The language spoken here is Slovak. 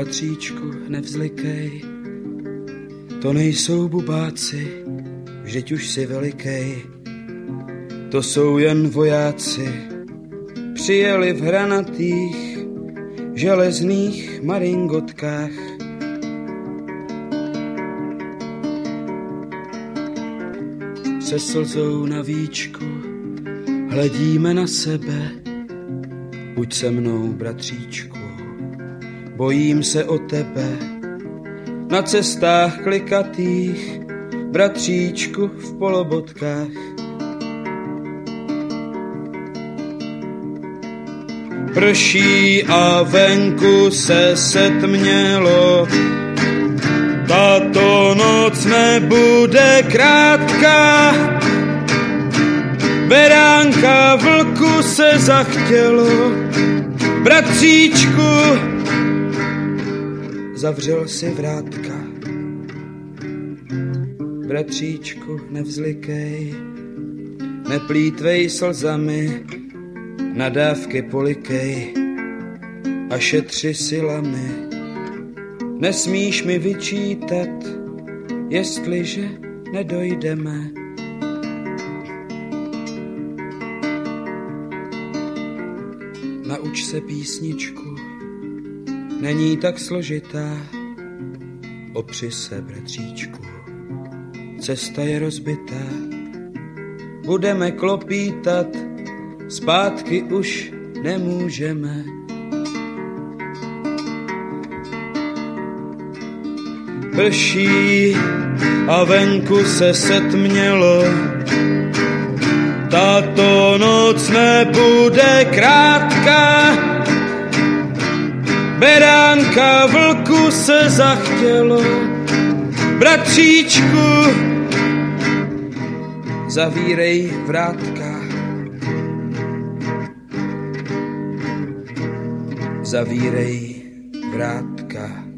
Bratříčku, nevzlikej, to nejsou bubáci, vždyť už si velikej. To jsou jen vojáci, přijeli v hranatých, železných maringotkách. Se slzou na víčku hledíme na sebe, buď se mnou, bratříčku, bojím se o tebe. Na cestách klikatých, bratříčku, v polobotkách. Prší a venku se setmělo, tato noc nebude krátká. Beránka vlku se zachtělo, bratříčku, zavřel si vrátka. Bratříčku, nevzlikej, neplýtvej slzami, nadávky polikej a šetři silami. Nesmíš mi vyčítat, jestliže nedojdeme. Nauč se písničku, není tak složitá, opři se, bratříčku, cesta je rozbitá. Budeme klopítat, zpátky už nemůžeme. Prší a venku se setmělo, tato noc nebude krátká. Beránka vlku se zachtělo, bratříčku, zavírej vrátka. Zavírej vrátka.